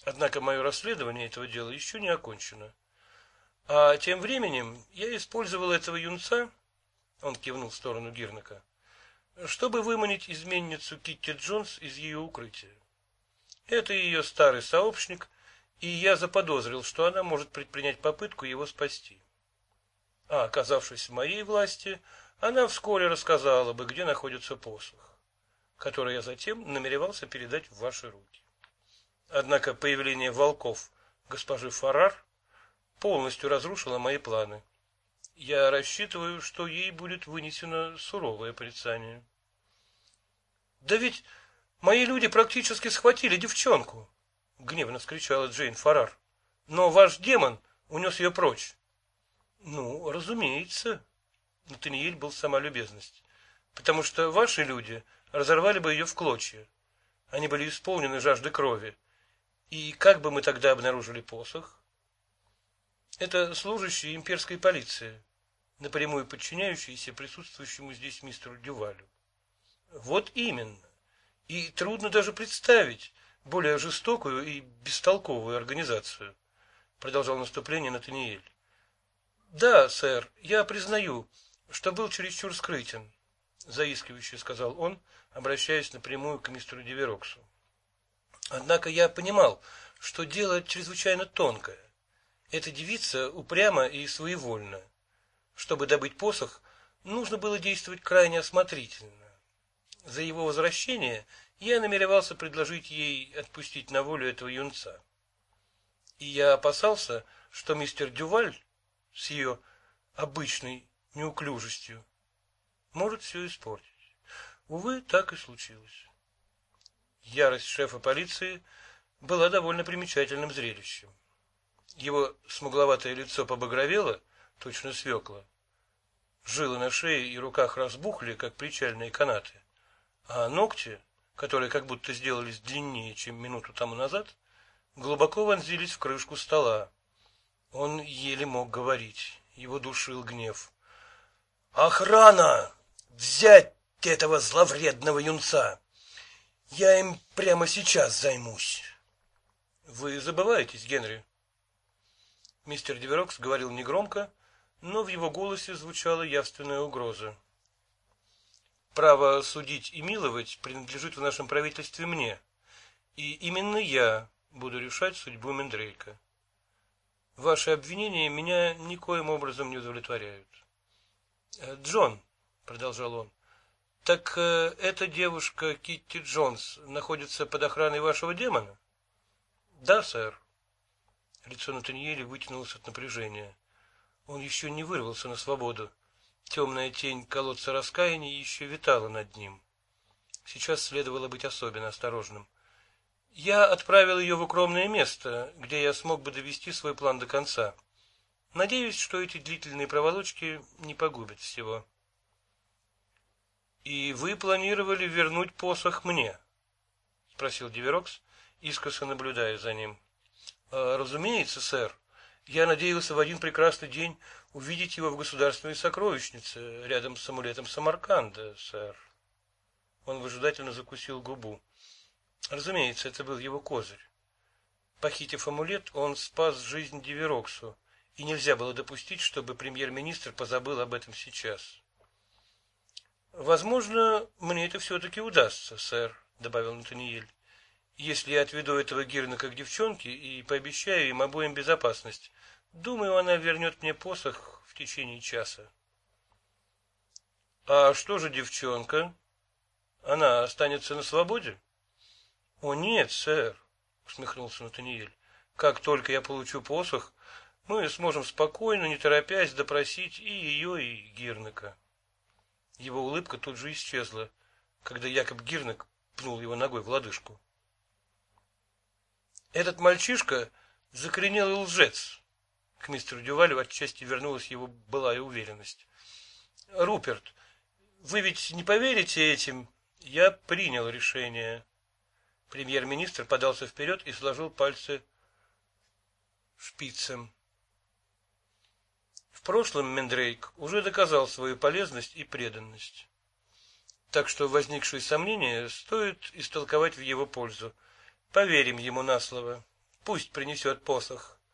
Однако мое расследование этого дела еще не окончено. А тем временем я использовал этого юнца, он кивнул в сторону Гирнака, чтобы выманить изменницу Китти Джонс из ее укрытия. Это ее старый сообщник, и я заподозрил, что она может предпринять попытку его спасти. А оказавшись в моей власти, она вскоре рассказала бы, где находится посох, который я затем намеревался передать в ваши руки. Однако появление волков госпожи Фаррар полностью разрушило мои планы. Я рассчитываю, что ей будет вынесено суровое порицание. Да ведь мои люди практически схватили девчонку, гневно вскричала Джейн Фаррар. Но ваш демон унес ее прочь. Ну, разумеется, Натаниэль был сама любезность, потому что ваши люди разорвали бы ее в клочья. Они были исполнены жажды крови. И как бы мы тогда обнаружили посох? Это служащие имперской полиции, напрямую подчиняющиеся присутствующему здесь мистеру Дювалю. Вот именно. И трудно даже представить более жестокую и бестолковую организацию, продолжал наступление Натаниэль. Да, сэр, я признаю, что был чересчур скрытен, заискивающе сказал он, обращаясь напрямую к мистеру Дивероксу. Однако я понимал, что дело чрезвычайно тонкое. Эта девица упряма и своевольна. Чтобы добыть посох, нужно было действовать крайне осмотрительно. За его возвращение я намеревался предложить ей отпустить на волю этого юнца. И я опасался, что мистер Дюваль с ее обычной неуклюжестью может все испортить. Увы, так и случилось. Ярость шефа полиции была довольно примечательным зрелищем. Его смугловатое лицо побагровело, точно свекла. Жилы на шее и руках разбухли, как причальные канаты, а ногти, которые как будто сделались длиннее, чем минуту тому назад, глубоко вонзились в крышку стола. Он еле мог говорить, его душил гнев. «Охрана! Взять этого зловредного юнца! Я им прямо сейчас займусь!» «Вы забываетесь, Генри!» Мистер Диверокс говорил негромко, но в его голосе звучала явственная угроза. «Право судить и миловать принадлежит в нашем правительстве мне, и именно я буду решать судьбу Мендрейка. Ваши обвинения меня никоим образом не удовлетворяют». «Джон», — продолжал он, — «так эта девушка Китти Джонс находится под охраной вашего демона?» «Да, сэр». Лицо Натаниэля вытянулось от напряжения. Он еще не вырвался на свободу. Темная тень колодца раскаяния еще витала над ним. Сейчас следовало быть особенно осторожным. Я отправил ее в укромное место, где я смог бы довести свой план до конца. Надеюсь, что эти длительные проволочки не погубят всего. «И вы планировали вернуть посох мне?» — спросил Диверокс, искоса наблюдая за ним. «Разумеется, сэр. Я надеялся в один прекрасный день увидеть его в государственной сокровищнице, рядом с амулетом Самарканда, сэр». Он выжидательно закусил губу. Разумеется, это был его козырь. Похитив амулет, он спас жизнь Дивероксу, и нельзя было допустить, чтобы премьер-министр позабыл об этом сейчас. «Возможно, мне это все-таки удастся, сэр», — добавил Натаниэль, «если я отведу этого Гирнака к девчонке и пообещаю им обоим безопасность. Думаю, она вернет мне посох в течение часа». «А что же девчонка? Она останется на свободе?» «О, нет, сэр», — усмехнулся Натаниэль. «Как только я получу посох, мы сможем спокойно, не торопясь, допросить и ее, и Гирнака». Его улыбка тут же исчезла, когда Якоб Гирнак пнул его ногой в лодыжку. «Этот мальчишка — закоренелый лжец». К мистеру Дювалю отчасти вернулась его былая уверенность. «Руперт, вы ведь не поверите этим? Я принял решение». Премьер-министр подался вперед и сложил пальцы шпицем. В прошлом Мендрейк уже доказал свою полезность и преданность. Так что возникшие сомнения стоит истолковать в его пользу. Поверим ему на слово. Пусть принесет посох.